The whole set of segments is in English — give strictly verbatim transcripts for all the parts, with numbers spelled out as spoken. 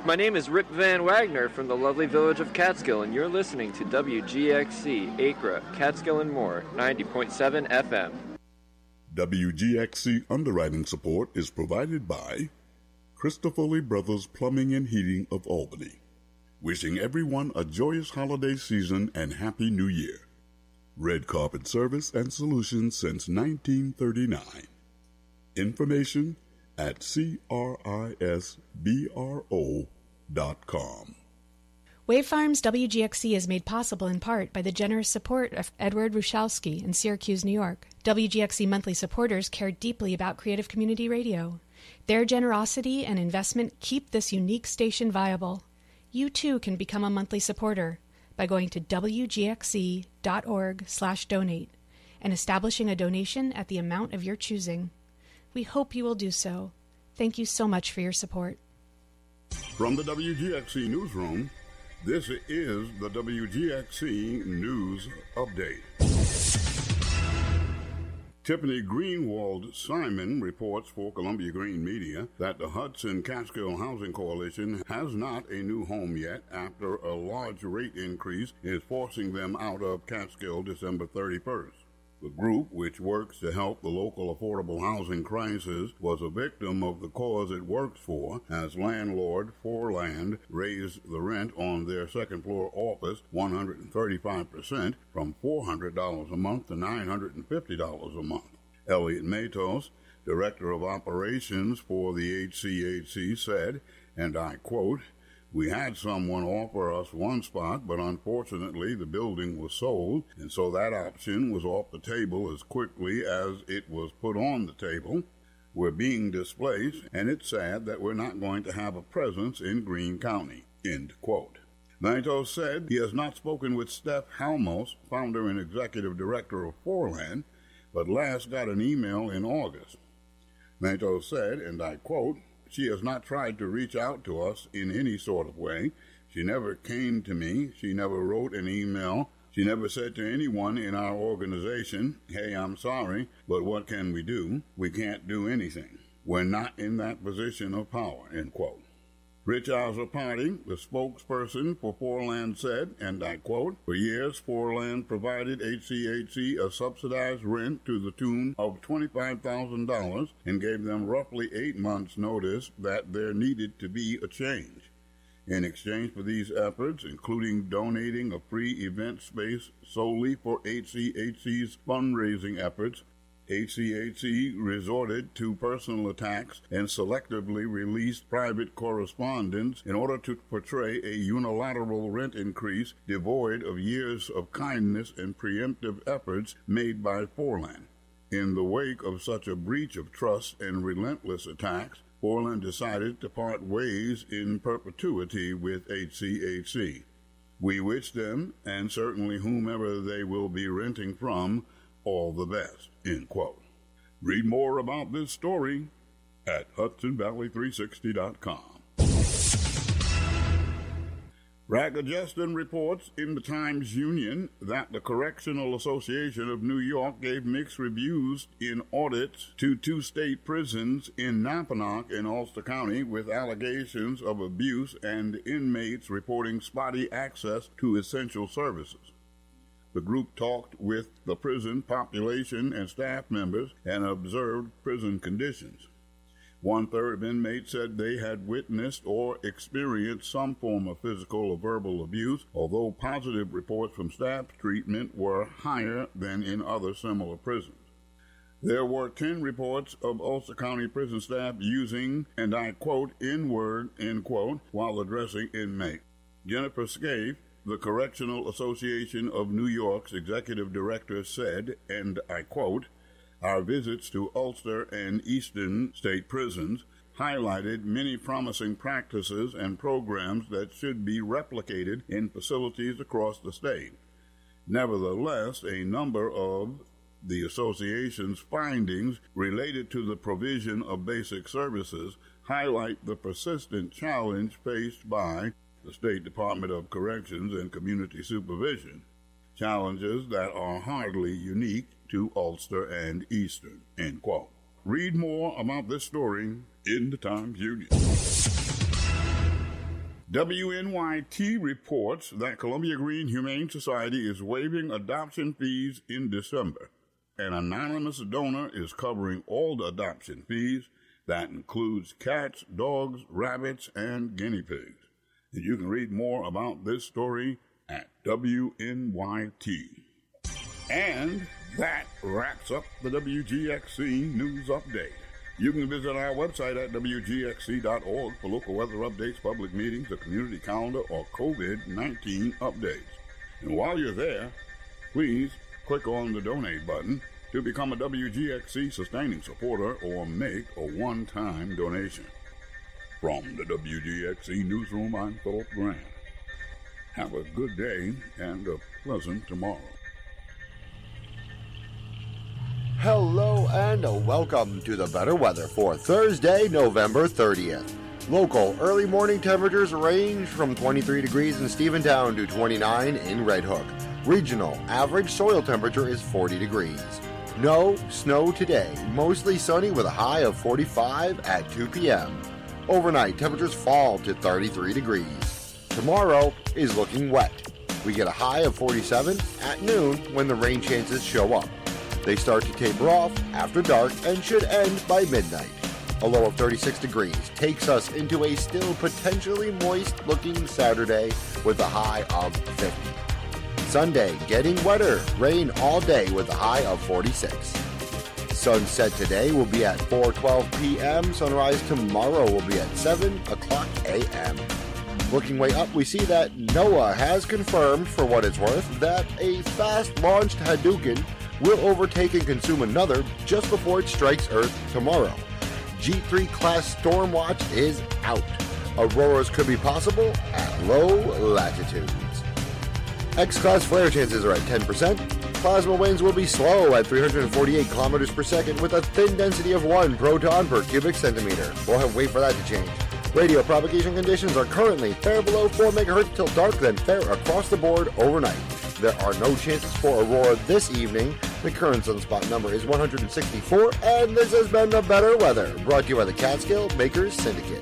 My name is Rip Van Wagner from the lovely village of Catskill, and you're listening to W G X C, Acra, Catskill and More, ninety point seven F M. W G X C underwriting support is provided by Christopherly Brothers Plumbing and Heating of Albany. Wishing everyone a joyous holiday season and Happy New Year. Red Carpet Service and Solutions since nineteen thirty-nine. Information at C R I S B R O dot com. Wave Farms W G X C is made possible in part by the generous support of Edward Ruszalski in Syracuse, New York. W G X C monthly supporters care deeply about Creative Community Radio. Their generosity and investment keep this unique station viable. You too can become a monthly supporter by going to W G X C dot org slash donate and establishing a donation at the amount of your choosing. We hope you will do so. Thank you so much for your support. From the W G X C Newsroom, this is the W G X C News Update. Tiffany Greenwald Simon reports for Columbia Green Media that the Hudson Catskill Housing Coalition has not a new home yet after a large rate increase is forcing them out of Catskill December thirty-first. The group, which works to help the local affordable housing crisis, was a victim of the cause it works for, as landlord Forland raised the rent on their second-floor office one hundred thirty-five percent from four hundred dollars a month to nine hundred fifty dollars a month. Elliot Matos, Director of Operations for the H C H C, said, and I quote, "We had someone offer us one spot, but unfortunately the building was sold, and so that option was off the table as quickly as it was put on the table. We're being displaced, and it's sad that we're not going to have a presence in Greene County." End quote. Matos said he has not spoken with Steph Halmos, founder and executive director of Forland, but last got an email in August. Matos said, and I quote, "She has not tried to reach out to us in any sort of way. She never came to me. She never wrote an email. She never said to anyone in our organization, 'Hey, I'm sorry, but what can we do?' We can't do anything. We're not in that position of power," end quote. Rich Azzopardi, the spokesperson for Forland, said, and I quote, "For years, Forland provided H C H C a subsidized rent to the tune of twenty-five thousand dollars and gave them roughly eight months' notice that there needed to be a change. In exchange for these efforts, including donating a free event space solely for H C H C's fundraising efforts, H C H C resorted to personal attacks and selectively released private correspondence in order to portray a unilateral rent increase devoid of years of kindness and preemptive efforts made by Forland. In the wake of such a breach of trust and relentless attacks, Forland decided to part ways in perpetuity with H C H C. We wish them, and certainly whomever they will be renting from, all the best," end quote. Read more about this story at Hudson Valley three sixty dot com. Ragagestan reports in the Times-Union that the Correctional Association of New York gave mixed reviews in audits to two state prisons in Napanoch and Ulster County with allegations of abuse and inmates reporting spotty access to essential services. The group talked with the prison population and staff members and observed prison conditions. One-third of inmates said they had witnessed or experienced some form of physical or verbal abuse, although positive reports from staff treatment were higher than in other similar prisons. There were ten reports of Ulster County prison staff using, and I quote, N-word, end quote, while addressing inmates. Jennifer Scaife, the Correctional Association of New York's executive director, said, and I quote, "Our visits to Ulster and Eastern state prisons highlighted many promising practices and programs that should be replicated in facilities across the state. Nevertheless, a number of the association's findings related to the provision of basic services highlight the persistent challenge faced by the State Department of Corrections and Community Supervision, challenges that are hardly unique to Ulster and Eastern," end quote. Read more about this story in the Times-Union. W N Y T reports that Columbia Green Humane Society is waiving adoption fees in December. An anonymous donor is covering all the adoption fees. That includes cats, dogs, rabbits, and guinea pigs. And you can read more about this story at W N Y T. And that wraps up the W G X C News Update. You can visit our website at W G X C dot org for local weather updates, public meetings, a community calendar, or covid nineteen updates. And while you're there, please click on the donate button to become a W G X C sustaining supporter or make a one-time donation. From the W G X C Newsroom, I'm Philip Grant. Have a good day and a pleasant tomorrow. Hello and welcome to the better weather for Thursday, November thirtieth. Local early morning temperatures range from twenty-three degrees in Stephentown to twenty-nine in Red Hook. Regional average soil temperature is forty degrees. No snow today, mostly sunny with a high of forty-five at two p.m. Overnight temperatures fall to thirty-three degrees. Tomorrow is looking wet. We get a high of forty-seven at noon when the rain chances show up. They start to taper off after dark and should end by midnight. A low of thirty-six degrees takes us into a still potentially moist-looking Saturday with a high of fifty. Sunday, getting wetter, rain all day with a high of forty-six. Sunset today will be at four twelve p.m. Sunrise tomorrow will be at seven o'clock a.m. Looking way up, we see that NOAA has confirmed, for what it's worth, that a fast-launched Hadouken will overtake and consume another just before it strikes Earth tomorrow. G three class storm watch is out. Auroras could be possible at low latitudes. X-class flare chances are at ten percent. Plasma winds will be slow at three hundred forty-eight kilometers per second with a thin density of one proton per cubic centimeter. We'll have to wait for that to change. Radio propagation conditions are currently fair below four megahertz till dark, then fair across the board overnight. There are no chances for aurora this evening. The current sunspot number is one hundred sixty-four, and this has been the better weather, brought to you by the Catskill Makers Syndicate.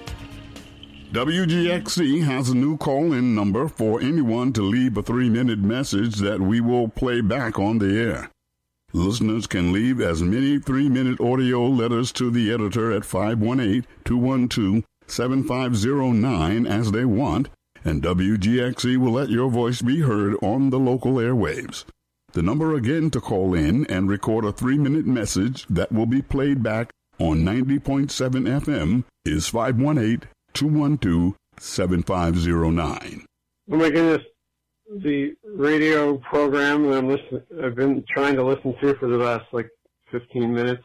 W G X C has a new call-in number for anyone to leave a three-minute message that we will play back on the air. Listeners can leave as many three-minute audio letters to the editor at five one eight, two one two, seven five zero nine as they want, and W G X C will let your voice be heard on the local airwaves. The number again to call in and record a three-minute message that will be played back on ninety point seven F M is five one eight, two one two, seven five zero nine. Oh my goodness, the radio program that I'm listening, I've been trying to listen to for the last like fifteen minutes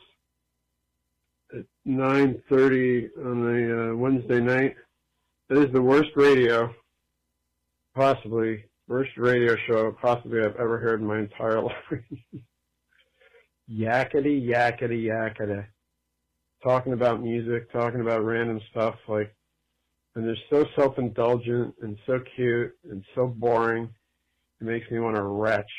at nine thirty on the uh, Wednesday night. It is the worst radio, possibly, worst radio show possibly I've ever heard in my entire life. Yakety, yakety, yakety. Talking about music, talking about random stuff, like, and they're so self-indulgent and so cute and so boring, it makes me want to retch.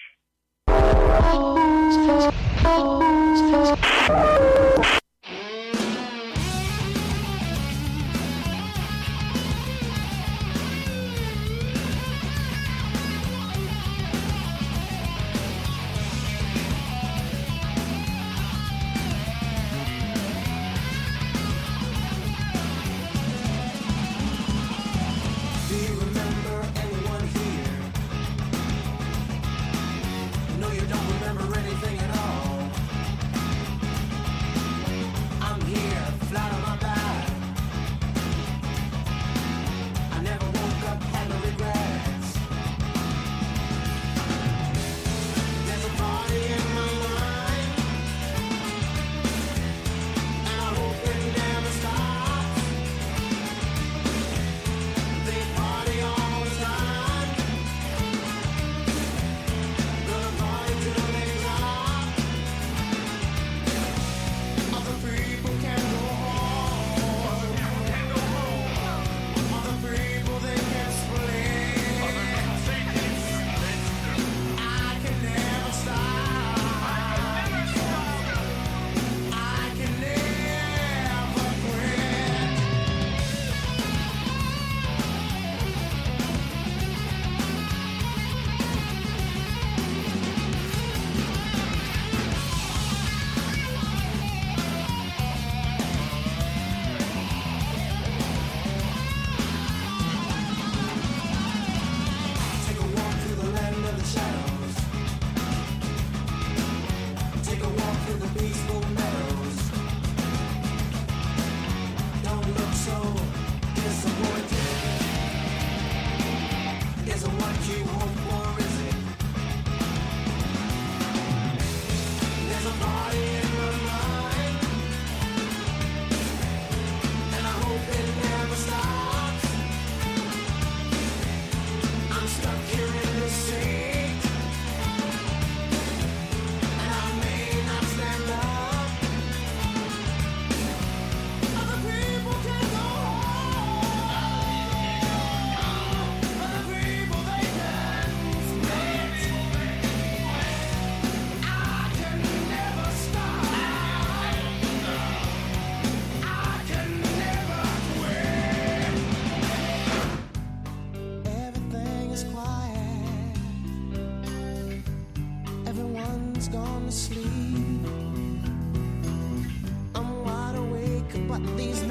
these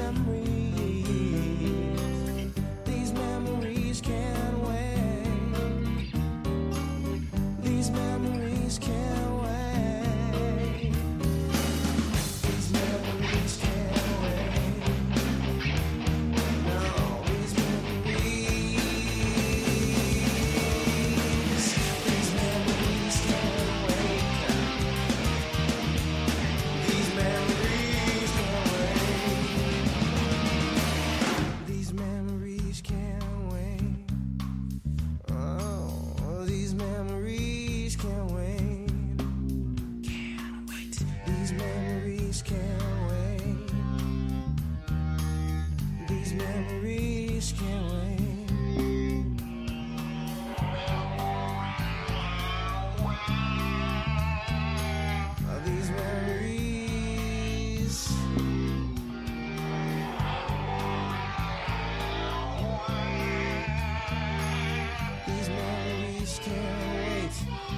memories, these memories can't wait. These memories can't wait. These memories can't wait. No, these memories, these memories can't wait. These memories can't wait. These memories can't wait. Oh, these memories can't wait. Can't wait. These memories can't wait. These memories can't wait. Oh, these memories. These memories can't wait.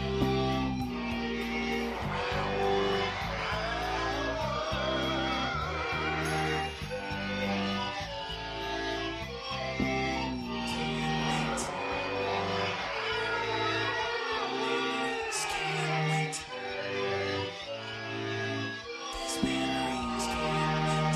Memories can't wait. These memories can't wait.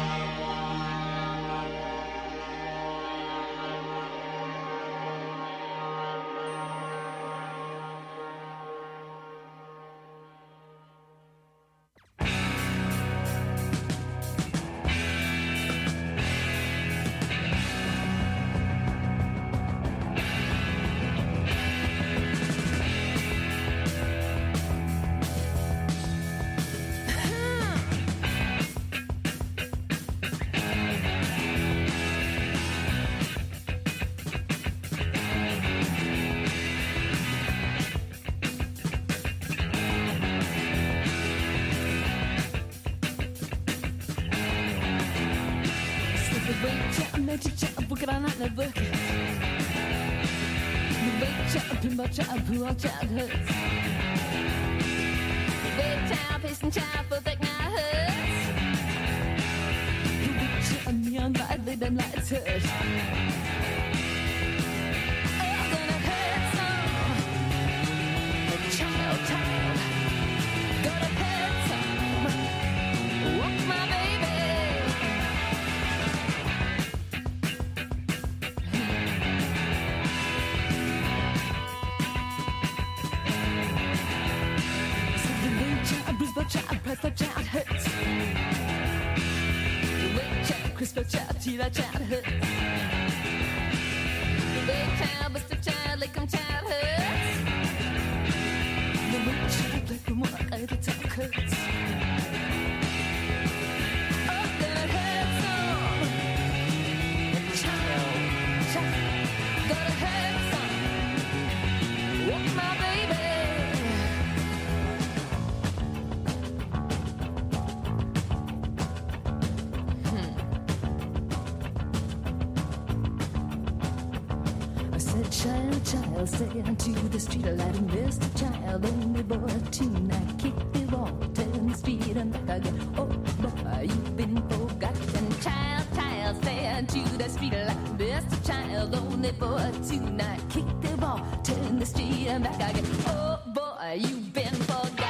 Child, child, stay onto the street, let him miss the child, only boy tonight, kick the wall, turn the speed and back again. Oh boy, you've been forgotten. Child, child, stay onto the street, let him miss the child, only boy tonight, kick the ball, turn the street and back again. Oh boy, you've been forgotten.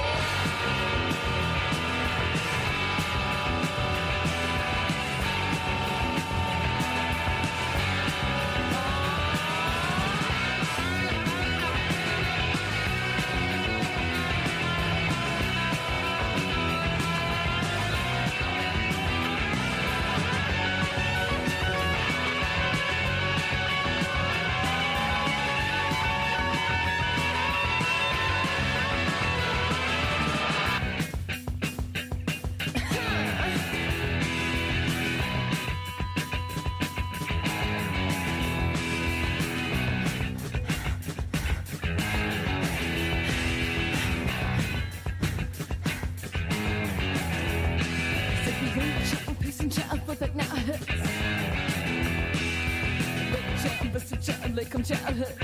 Come childhood.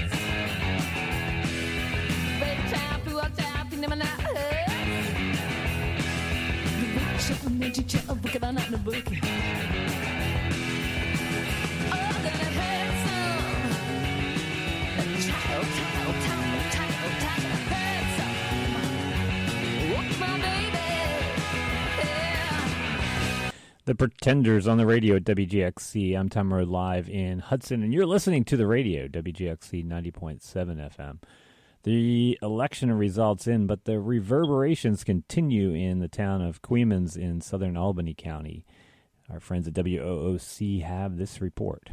Big child, blue child, in my night. show me teacher, book it on out the book. Oh, then it hurts some. Child, child, child, child, child, hurts some. Walk my baby, yeah. The Pretenders on the radio at W G X C. I'm Tom Rowe live in Hudson, and you're listening to the radio, W G X C ninety point seven F M. The election results in, but the reverberations continue in the town of Queens in southern Albany County. Our friends at W O O C have this report.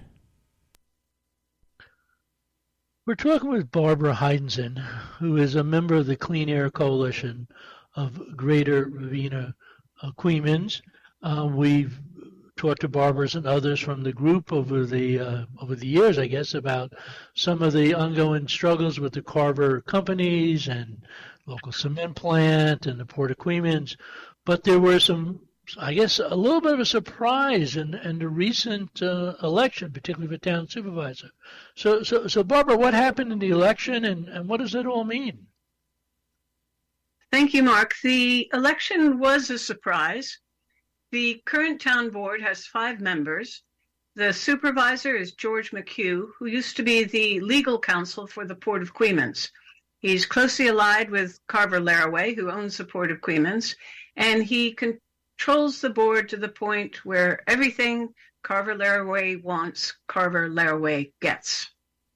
We're talking with Barbara Heidenson, who is a member of the Clean Air Coalition of Greater Ravenna, uh, Queens. Uh, we've talked to Barbara and others from the group over the uh, over the years, I guess, about some of the ongoing struggles with the Carver companies and local cement plant and the Port of Queens. But there were some, I guess, a little bit of a surprise in, in the recent uh, election, particularly for town supervisor. So, so, so Barbara, what happened in the election, and, and what does it all mean? Thank you, Mark. The election was a surprise. The current town board has five members. The supervisor is George McHugh, who used to be the legal counsel for the Port of Queens. He's closely allied with Carver Laraway, who owns the Port of Queens, and he controls the board to the point where everything Carver Laraway wants, Carver Laraway gets.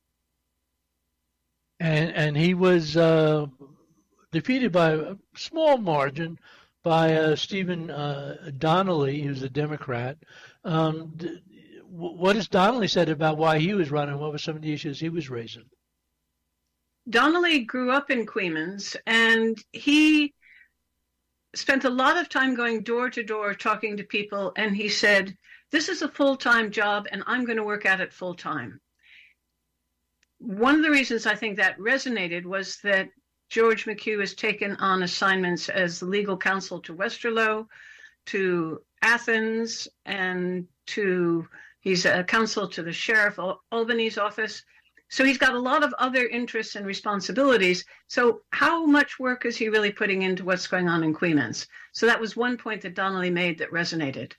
And and he was uh, defeated by a small margin by uh, Stephen uh, Donnelly, who's a Democrat. Um, d- what has Donnelly said about why he was running? What were some of the issues he was raising? Donnelly grew up in Queens, and he spent a lot of time going door to door talking to people, and he said, this is a full-time job, and I'm going to work at it full-time. One of the reasons I think that resonated was that George McHugh has taken on assignments as the legal counsel to Westerlo, to Athens, and to he's a counsel to the Sheriff of Albany's office. So he's got a lot of other interests and responsibilities. So how much work is he really putting into what's going on in Queens? So that was one point that Donnelly made that resonated.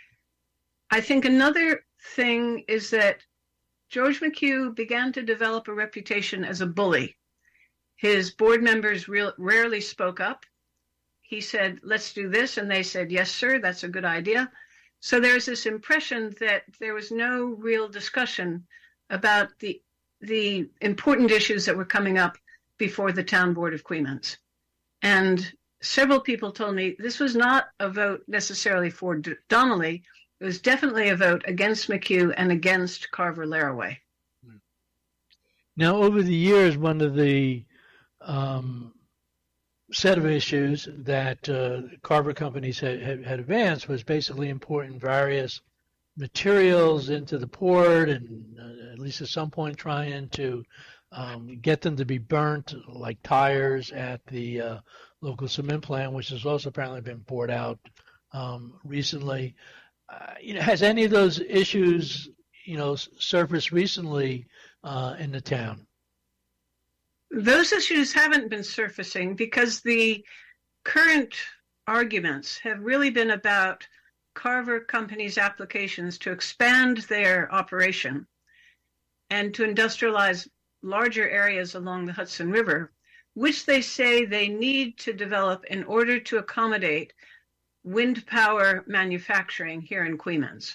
I think another thing is that George McHugh began to develop a reputation as a bully. His board members real, rarely spoke up. He said, let's do this. And they said, yes, sir, that's a good idea. So there's this impression that there was no real discussion about the the important issues that were coming up before the town board of Queens. And several people told me this was not a vote necessarily for D- Donnelly. It was definitely a vote against McHugh and against Carver Laraway. Now, over the years, one of the um, set of issues that uh, Carver companies had, had, had advanced was basically importing various materials into the port, and uh, at least at some point trying to um, get them to be burnt, like tires at the uh, local cement plant, which has also apparently been poured out um, recently. Uh, you know, has any of those issues, you know, surfaced recently uh, in the town? Those issues haven't been surfacing because the current arguments have really been about Carver Company's applications to expand their operation and to industrialize larger areas along the Hudson River, which they say they need to develop in order to accommodate wind power manufacturing here in Queens.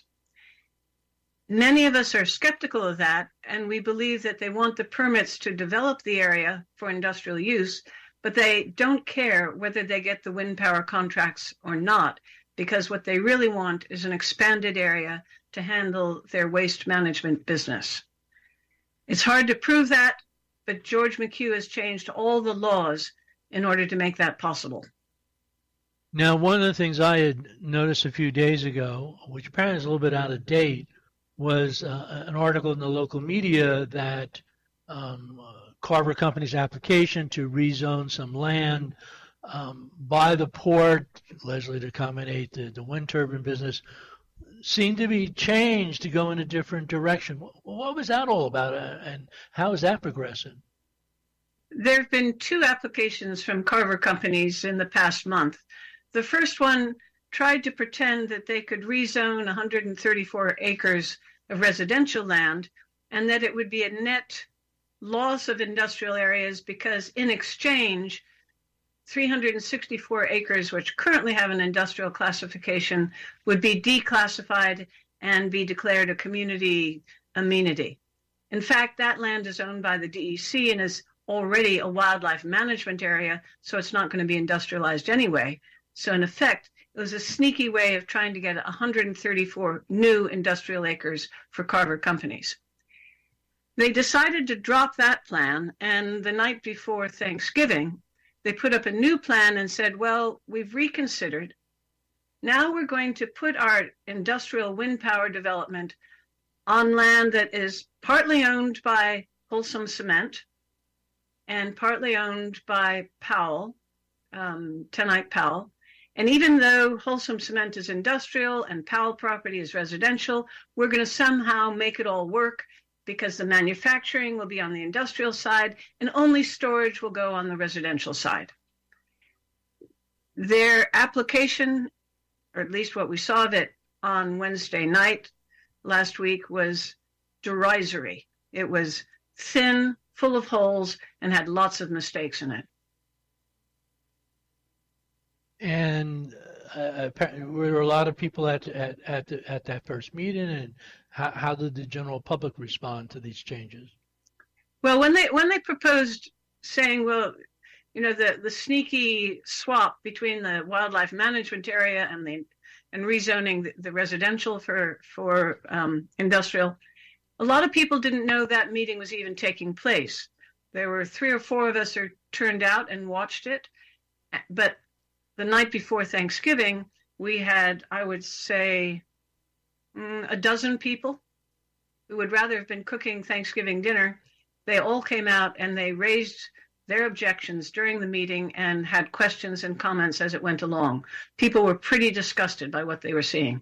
Many of us are skeptical of that, and we believe that they want the permits to develop the area for industrial use, but they don't care whether they get the wind power contracts or not, because what they really want is an expanded area to handle their waste management business. It's hard to prove that, but George McHugh has changed all the laws in order to make that possible. Now, one of the things I had noticed a few days ago, which apparently is a little bit out of date, was uh, an article in the local media that um, uh, Carver Company's application to rezone some land um, by the port, allegedly to accommodate the, the wind turbine business, seemed to be changed to go in a different direction. What, what was that all about, uh, and how is that progressing? There have been two applications from Carver Companies in the past month. The first one tried to pretend that they could rezone one hundred thirty-four acres of residential land and that it would be a net loss of industrial areas because in exchange, three hundred sixty-four acres, which currently have an industrial classification, would be declassified and be declared a community amenity. In fact, that land is owned by the D E C and is already a wildlife management area, so it's not going to be industrialized anyway. So in effect, it was a sneaky way of trying to get one hundred thirty-four new industrial acres for Carver companies. They decided to drop that plan, and the night before Thanksgiving, they put up a new plan and said, well, we've reconsidered. Now we're going to put our industrial wind power development on land that is partly owned by Wholesome Cement and partly owned by Powell, um, Tenite Powell. And even though Wholesome Cement is industrial and Powell property is residential, we're going to somehow make it all work because the manufacturing will be on the industrial side and only storage will go on the residential side. Their application, or at least what we saw of it on Wednesday night last week, was derisory. It was thin, full of holes, and had lots of mistakes in it. And uh, were there a lot of people at at at, the, at that first meeting, and how, how did the general public respond to these changes? Well, when they when they proposed saying, well, you know, the, the sneaky swap between the wildlife management area and the and rezoning the, the residential for for um, industrial, a lot of people didn't know that meeting was even taking place. There were three or four of us who turned out and watched it, but the night before Thanksgiving, we had, I would say, mm, a dozen people who would rather have been cooking Thanksgiving dinner. They all came out and they raised their objections during the meeting and had questions and comments as it went along. People were pretty disgusted by what they were seeing.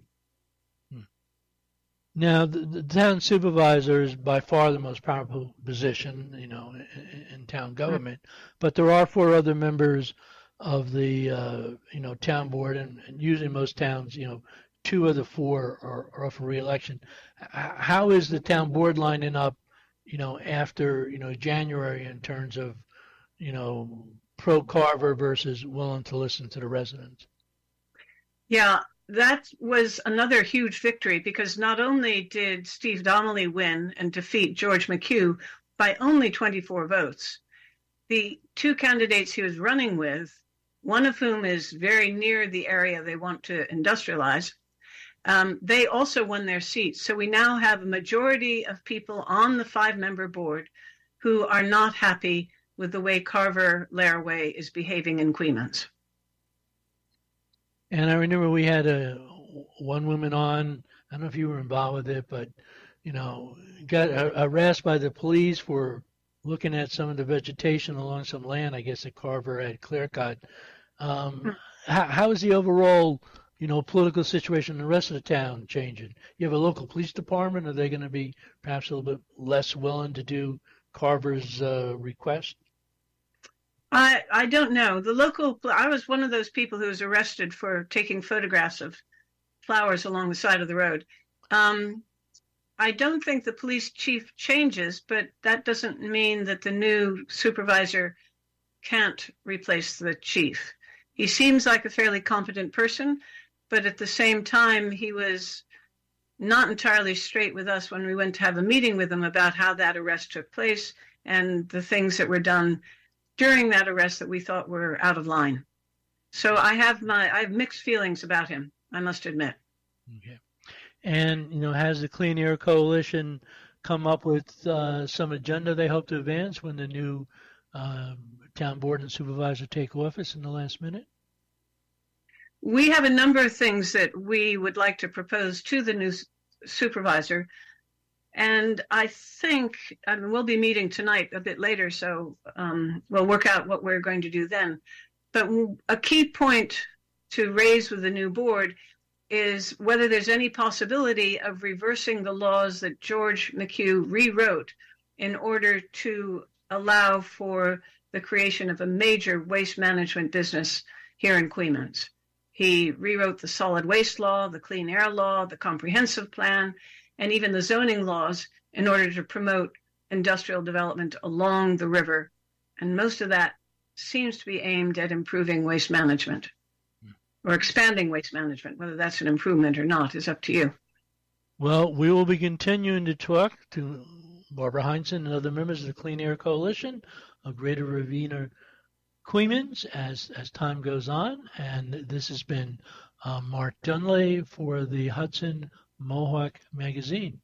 Now, the, the town supervisor is by far the most powerful position, you know, in, in town government. Mm-hmm. But there are four other members of the, uh, you know, town board, and, and usually most towns, you know, two of the four are, are up for re-election. How is the town board lining up, you know, after, you know, January in terms of, you know, pro-Carver versus willing to listen to the residents? Yeah, that was another huge victory because not only did Steve Donnelly win and defeat George McHugh by only twenty-four votes, the two candidates he was running with, one of whom is very near the area they want to industrialize, um, they also won their seats. So we now have a majority of people on the five-member board who are not happy with the way Carver Laraway is behaving in Queens. And I remember we had a one woman on, I don't know if you were involved with it, but, you know, got harassed by the police for looking at some of the vegetation along some land, I guess, that Carver had clear cut. Um, how, how is the overall, you know, political situation in the rest of the town changing? You have a local police department. Are they going to be perhaps a little bit less willing to do Carver's uh, request? I I don't know. The local, I was one of those people who was arrested for taking photographs of flowers along the side of the road. Um, I don't think the police chief changes, but that doesn't mean that the new supervisor can't replace the chief. He seems like a fairly competent person, but at the same time, he was not entirely straight with us when we went to have a meeting with him about how that arrest took place and the things that were done during that arrest that we thought were out of line. So I have my I have mixed feelings about him, I must admit. Okay. And, you know, has the Clean Air Coalition come up with uh, some agenda they hope to advance when the new um, town board and supervisor take office in the last minute? We have a number of things that we would like to propose to the new supervisor. And I think, I mean, we'll be meeting tonight a bit later, so um, we'll work out what we're going to do then. But a key point to raise with the new board is whether there's any possibility of reversing the laws that George McHugh rewrote in order to allow for the creation of a major waste management business here in Queens. He rewrote the solid waste law, the clean air law, the comprehensive plan, and even the zoning laws in order to promote industrial development along the river. And most of that seems to be aimed at improving waste management or expanding waste management. Whether that's an improvement or not is up to you. Well, we will be continuing to talk to Barbara Heinzen and other members of the Clean Air Coalition of Greater Ravenna Queens as, as time goes on. And this has been uh, Mark Dunley for the Hudson Mohawk Magazine.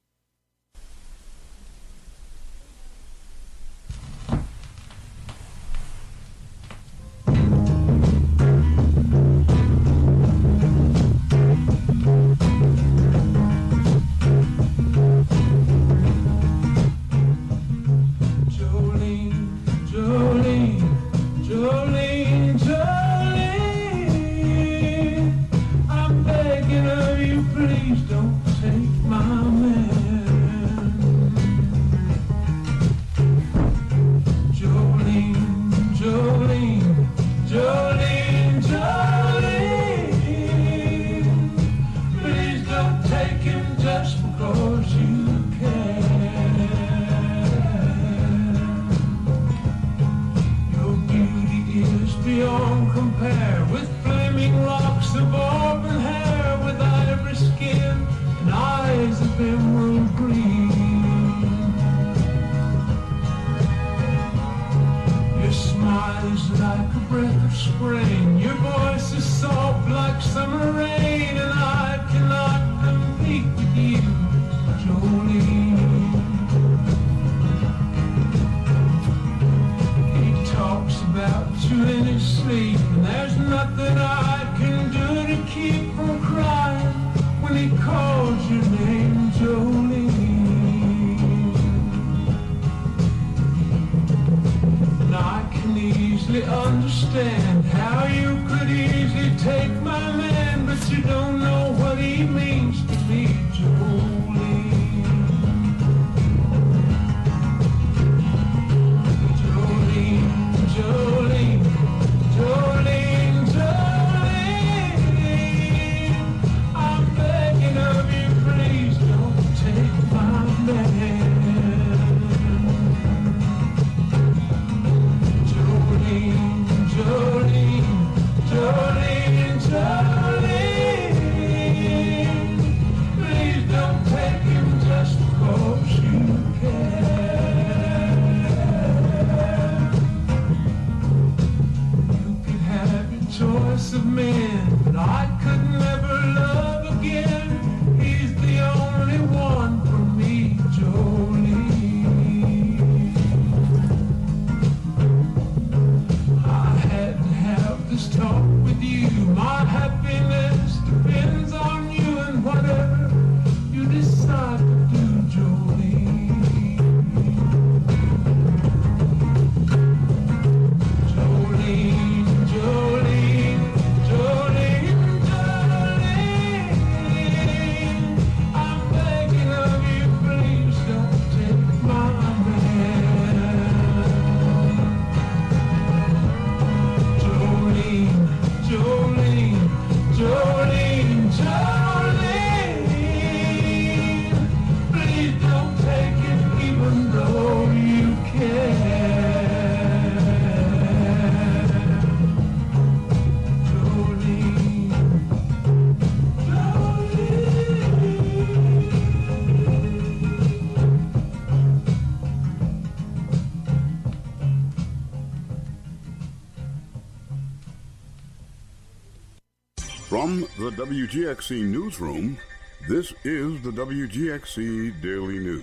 From the W G X C Newsroom, this is the W G X C Daily News.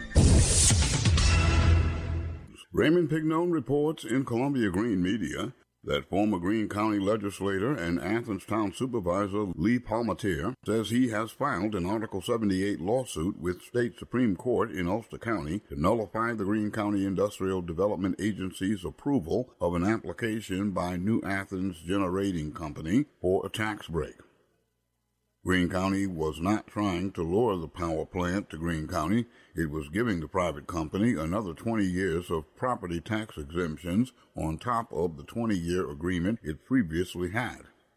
Raymond Pignone reports in Columbia Green Media that former Greene County legislator and Athens Town Supervisor Lee Palmatier says he has filed an Article seventy-eight lawsuit with State Supreme Court in Ulster County to nullify the Greene County Industrial Development Agency's approval of an application by New Athens Generating Company for a tax break. Greene County was not trying to lure the power plant to Greene County. It was giving the private company another twenty years of property tax exemptions on top of the twenty-year agreement it previously had.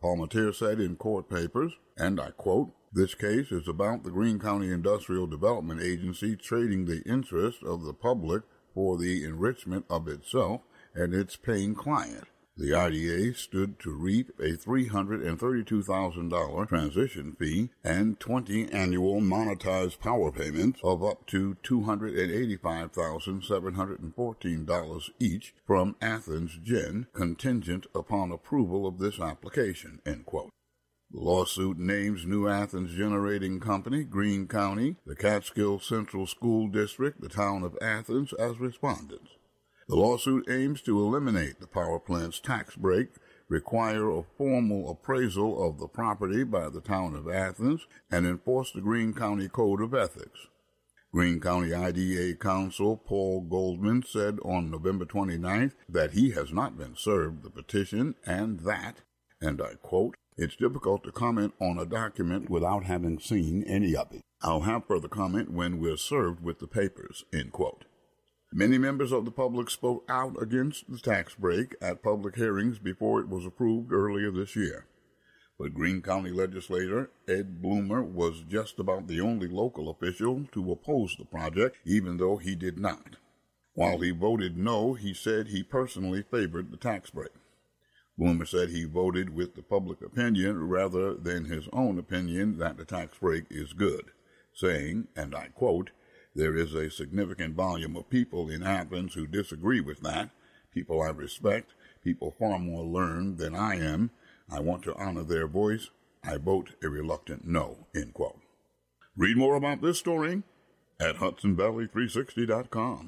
Palmatier said in court papers, and I quote, "This case is about the Greene County Industrial Development Agency trading the interest of the public for the enrichment of itself and its paying client. The I D A stood to reap a three hundred thirty-two thousand dollars transition fee and twenty annual monetized power payments of up to two hundred eighty-five thousand seven hundred fourteen dollars each from Athens Gen, contingent upon approval of this application," end quote. The lawsuit names New Athens Generating Company, Greene County, the Catskill Central School District, the town of Athens as respondents. The lawsuit aims to eliminate the power plant's tax break, require a formal appraisal of the property by the town of Athens, and enforce the Greene County Code of Ethics. Greene County I D A counsel Paul Goldman said on November twenty-ninth that he has not been served the petition and that, and I quote, "It's difficult to comment on a document without having seen any of it. I'll have further comment when we're served with the papers," end quote. Many members of the public spoke out against the tax break at public hearings before it was approved earlier this year. But Greene County legislator Ed Bloomer was just about the only local official to oppose the project, even though he did not. While he voted no, he said he personally favored the tax break. Bloomer said he voted with the public opinion rather than his own opinion that the tax break is good, saying, and I quote, "There is a significant volume of people in Athens who disagree with that, people I respect, people far more learned than I am. I want to honor their voice. I vote a reluctant no," end quote. Read more about this story at Hudson Valley three sixty dot com.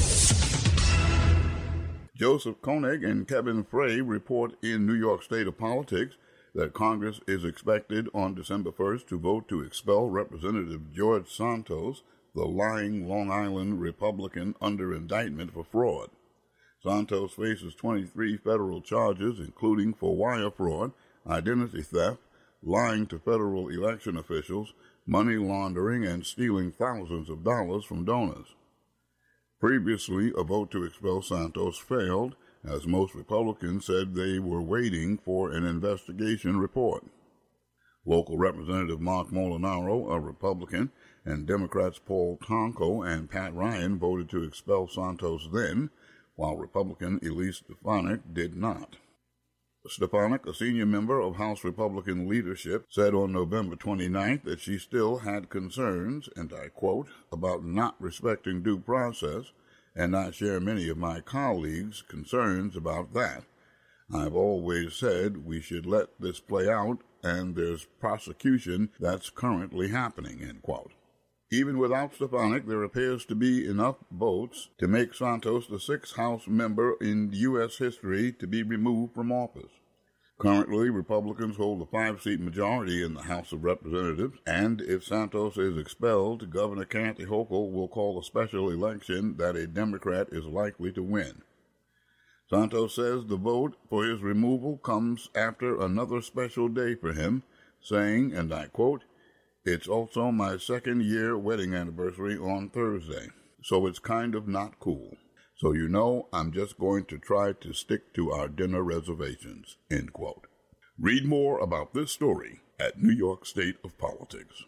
Joseph Koenig and Kevin Frey report in New York State of Politics that Congress is expected on December first to vote to expel Representative George Santos, the lying Long Island Republican, under indictment for fraud. Santos faces twenty-three federal charges, including for wire fraud, identity theft, lying to federal election officials, money laundering, and stealing thousands of dollars from donors. Previously, a vote to expel Santos failed, as most Republicans said they were waiting for an investigation report. Local Representative Mark Molinaro, a Republican, and Democrats Paul Tonko and Pat Ryan voted to expel Santos then, while Republican Elise Stefanik did not. Stefanik, a senior member of House Republican leadership, said on November twenty-ninth that she still had concerns, and I quote, about not respecting due process, and I share many of my colleagues' concerns about that. I've always said we should let this play out, and there's prosecution that's currently happening, end quote. Even without Stefanik, there appears to be enough votes to make Santos the sixth House member in U S history to be removed from office. Currently, Republicans hold a five-seat majority in the House of Representatives, and if Santos is expelled, Governor Kathy Hochul will call a special election that a Democrat is likely to win. Santos says the vote for his removal comes after another special day for him, saying, and I quote, "It's also my second year wedding anniversary on Thursday, so it's kind of not cool. So you know I'm just going to try to stick to our dinner reservations," end quote. Read more about this story at New York State of Politics.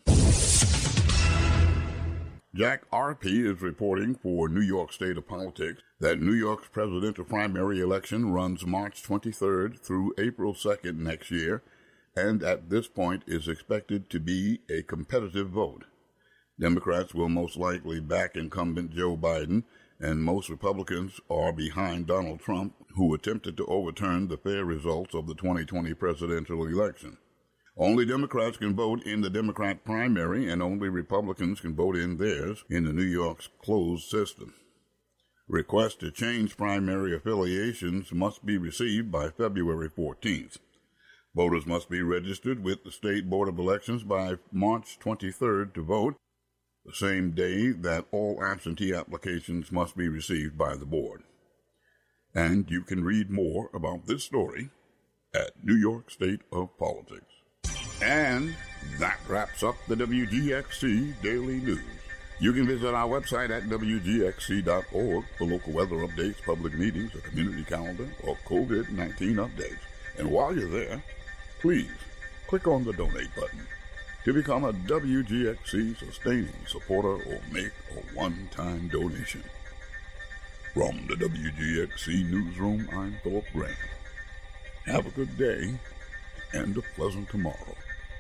Jack Arpey is reporting for New York State of Politics that New York's presidential primary election runs March twenty-third through April second next year, and at this point is expected to be a competitive vote. Democrats will most likely back incumbent Joe Biden, and most Republicans are behind Donald Trump, who attempted to overturn the fair results of the twenty twenty presidential election. Only Democrats can vote in the Democrat primary, and only Republicans can vote in theirs in the New York's closed system. Requests to change primary affiliations must be received by February fourteenth. Voters must be registered with the State Board of Elections by March twenty-third to vote, the same day that all absentee applications must be received by the board. And you can read more about this story at New York State of Politics. And that wraps up the W G X C Daily News. You can visit our website at W G X C dot org for local weather updates, public meetings, a community calendar, or COVID nineteen updates. And while you're there, please click on the donate button to become a W G X C sustaining supporter or make a one-time donation. From the W G X C Newsroom, I'm Philip Graham. Have a good day and a pleasant tomorrow.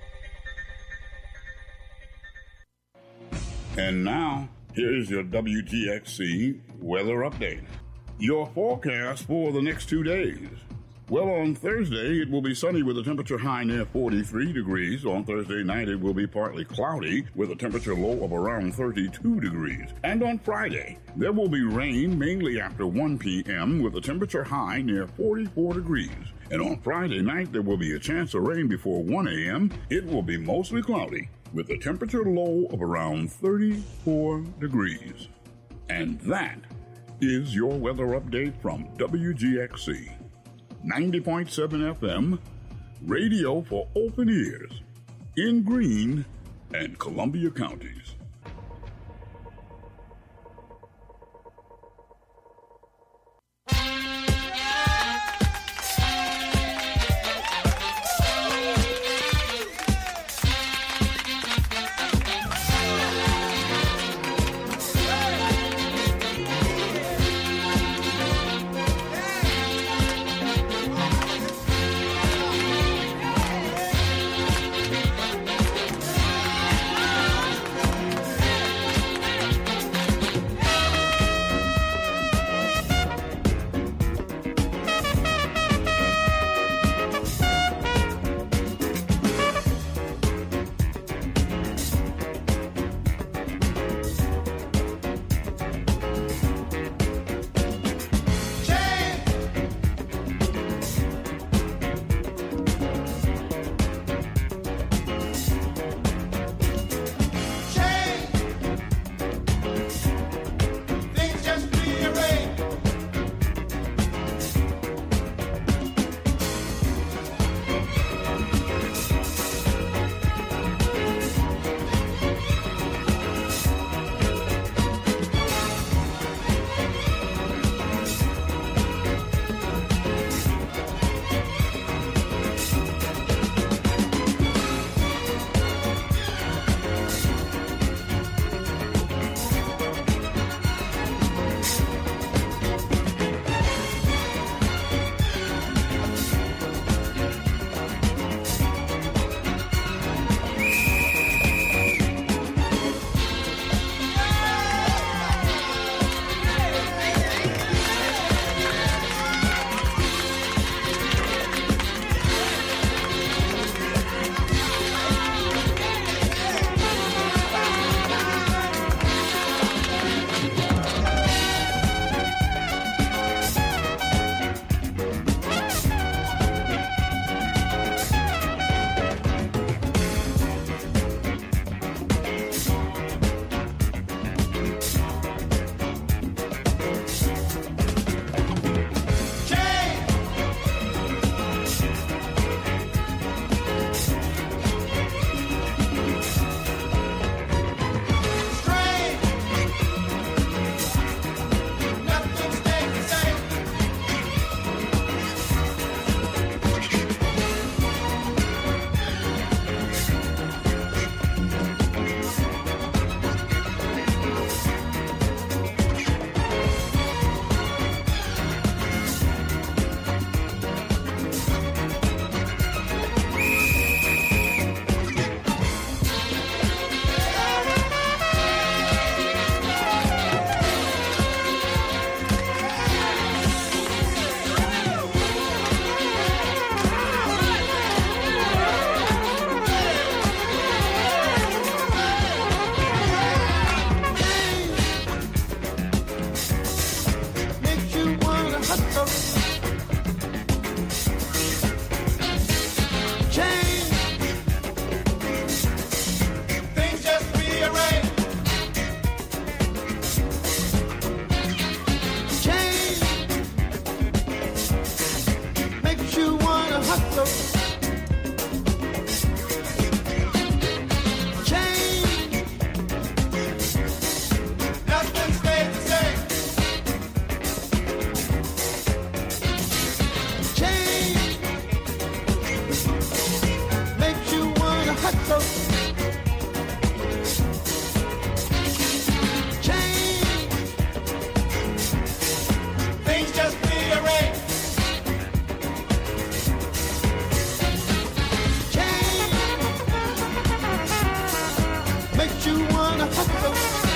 And now, here's your W G X C weather update. Your forecast for the next two days. Well, on Thursday, it will be sunny with a temperature high near forty-three degrees. On Thursday night, it will be partly cloudy with a temperature low of around thirty-two degrees. And on Friday, there will be rain mainly after one p.m. with a temperature high near forty-four degrees. And on Friday night, there will be a chance of rain before one a.m. It will be mostly cloudy with a temperature low of around thirty-four degrees. And that is your weather update from W G X C. ninety point seven F M, radio for open ears, in Greene and Columbia counties. makes you wanna hustle.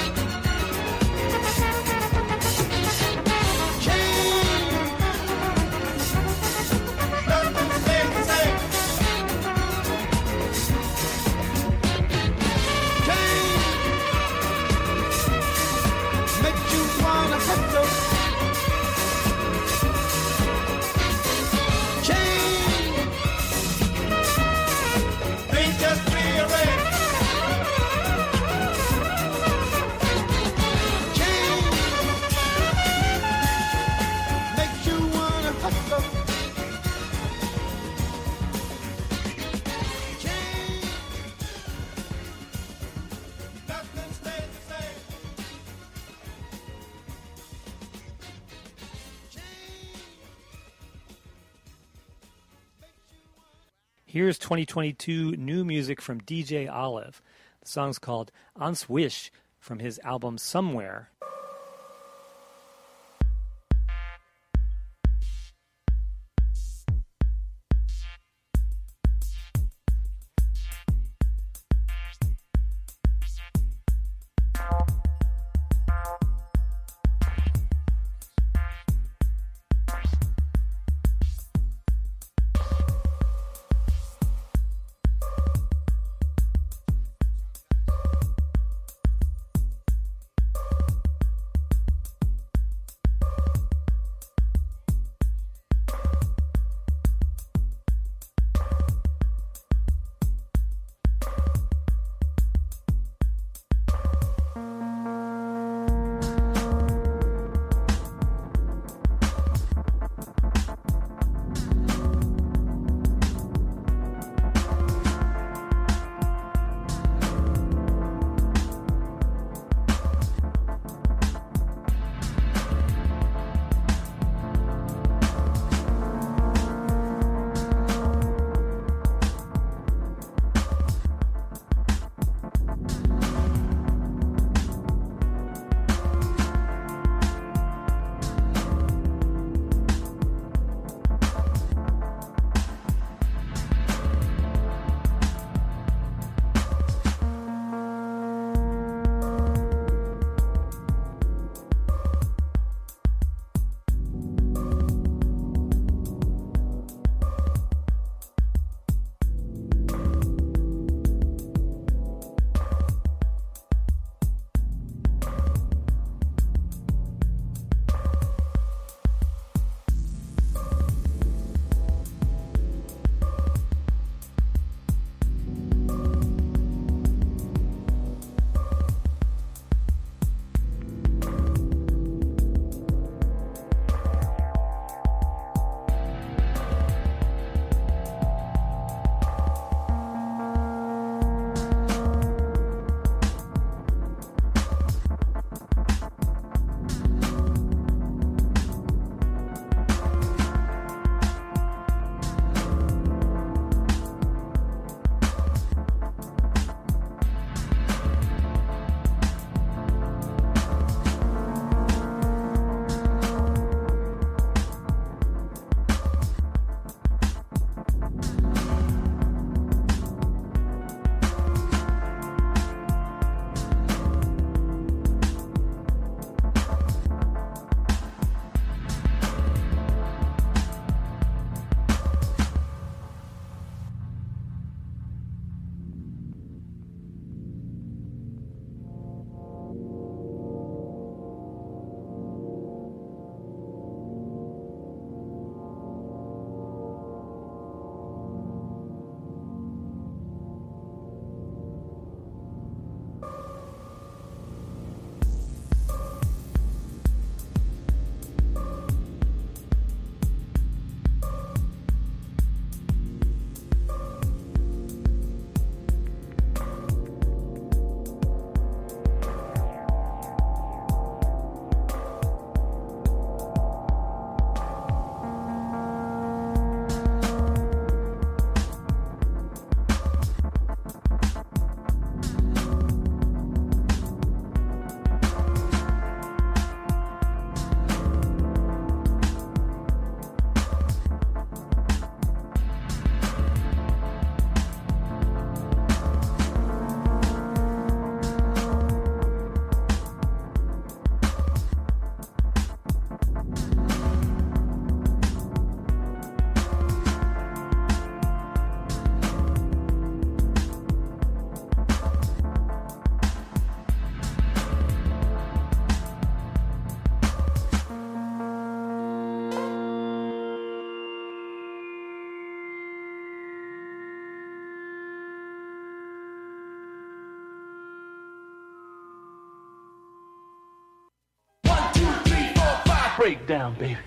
Change, nothing stays the same. Change makes you wanna hustle. Change, things just rearrange. Here's twenty twenty-two new music from D J Olive. The song's called Ans Wish from his album Somewhere. breakdown, baby.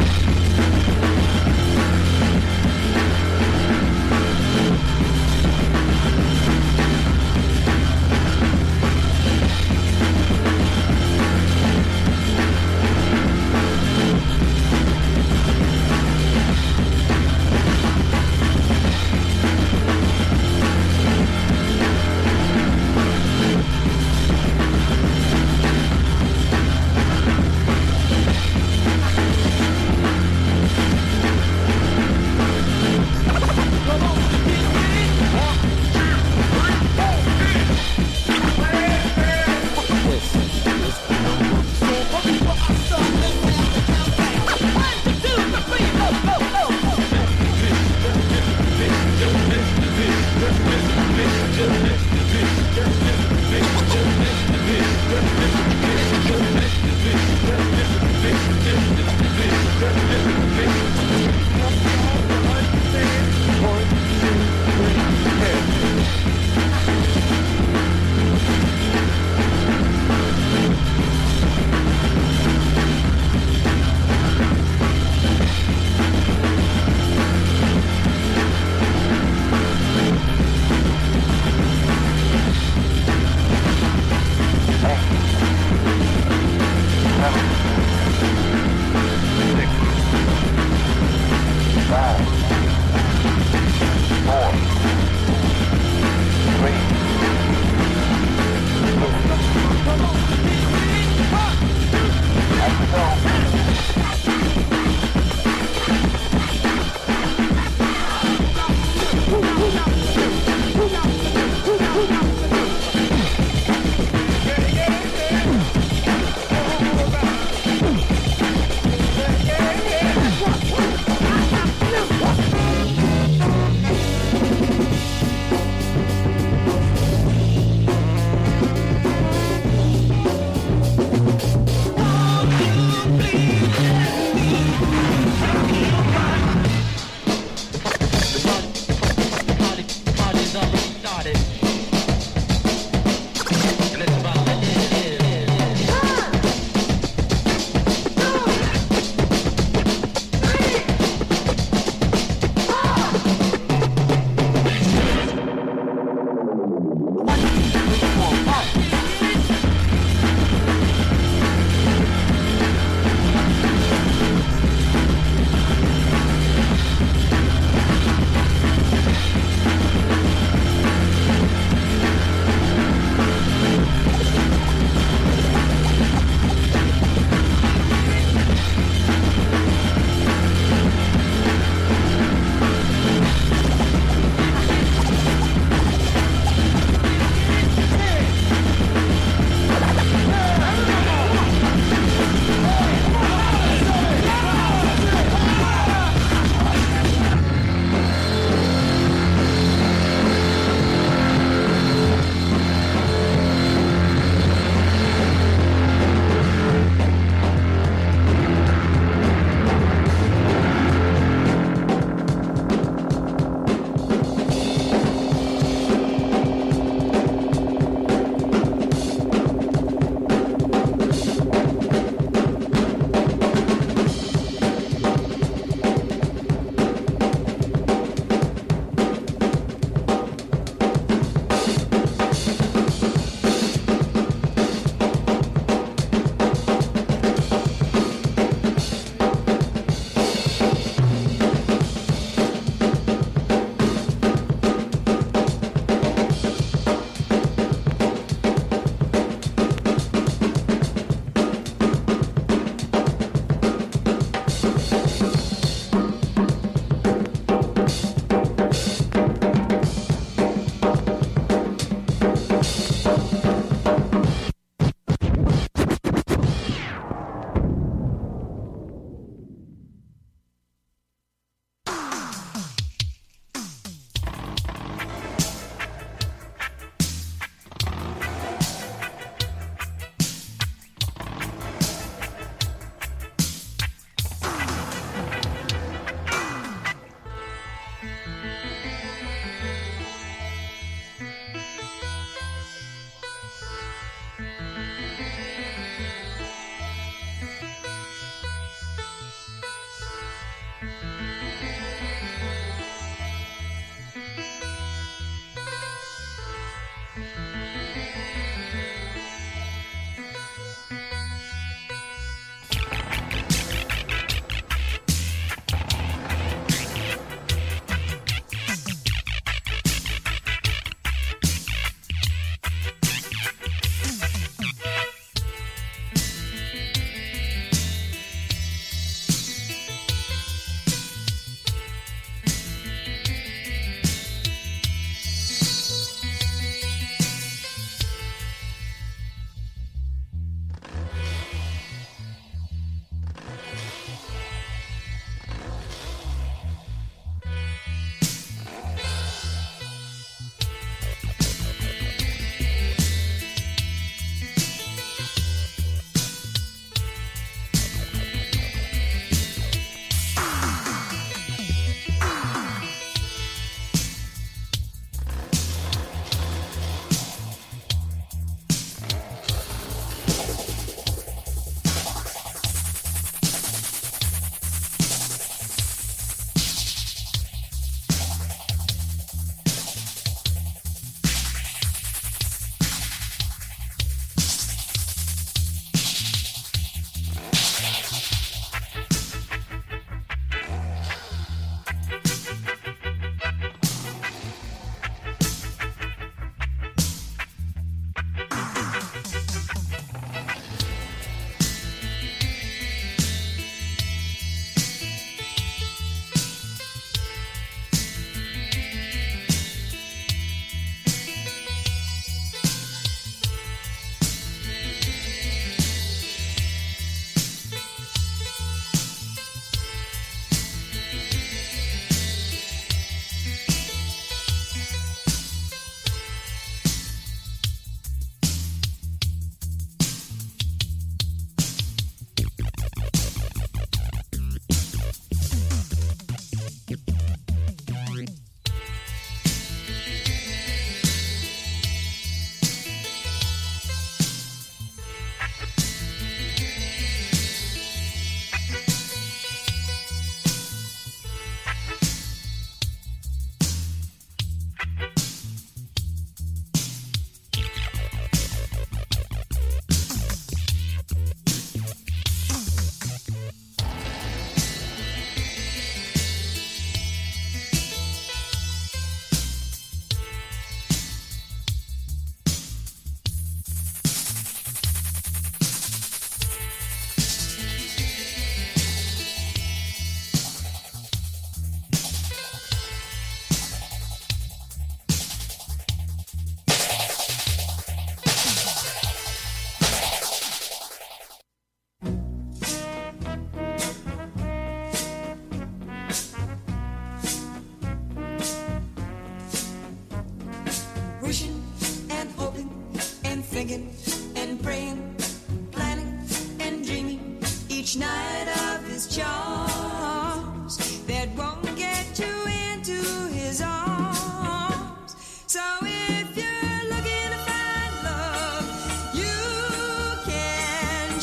thinking and praying, planning and dreaming each night of his charms that won't get you into his arms. So if you're looking to find love, you can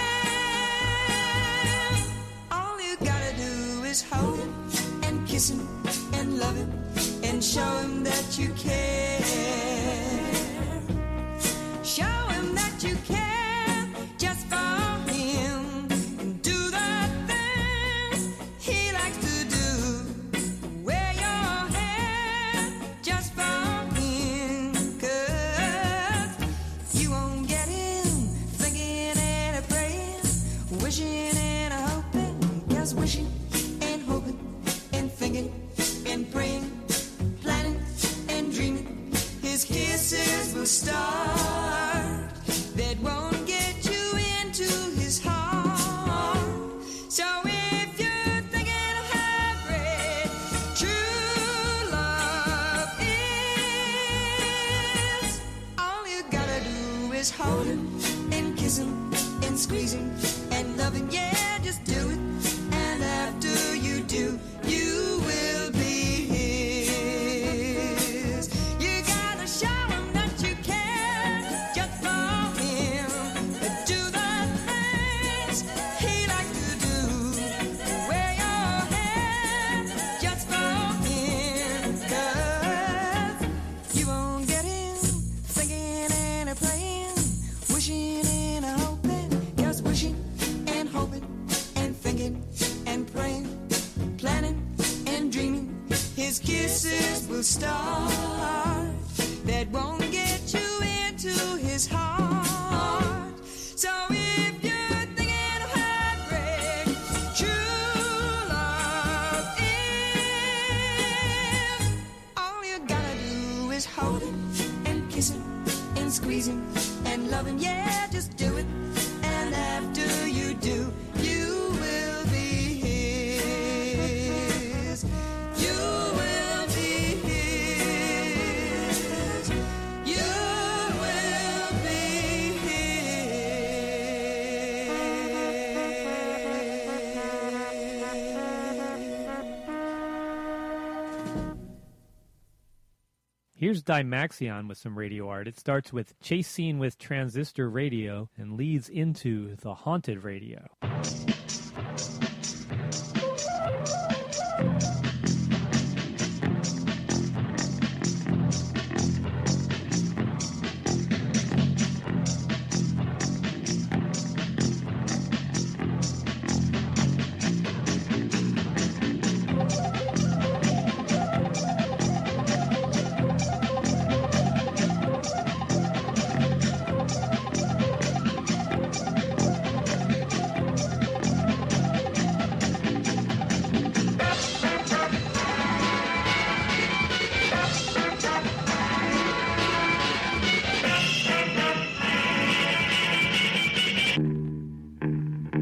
share. All you gotta do is hold him and kiss him and love him and show him that you care. Show him that you care just for him and do the things he likes to do. Wear your hair just for him, 'cause you won't get him thinking and a praying, wishing and a hoping, 'cause wishing and hoping and thinking and praying, planning and dreaming, his kisses will start that won't get you into his heart. So if you're thinking of how great true love is, all you gotta do is hold him and kiss him and squeeze him and love him. Yeah, just do it. And after you do, you will be his. You gotta show him that you care just for him. Do the things he likes to do. Wear your hair just for him, 'cause you won't get him thinking and a praying, wishing and a hoping, 'cause wishing and hoping and thinking and praying, planning and dreaming, his kisses will start that won't get you into his heart. So if you're thinking of how great true love is, all you gotta do is hold him and kiss him and squeeze him and love him. Yeah, just do it. And after you do, you will be his. You will be his. You will be Here's Dimaxion with some radio art. It starts with Chase Scene with Transistor Radio and leads into the Haunted Radio.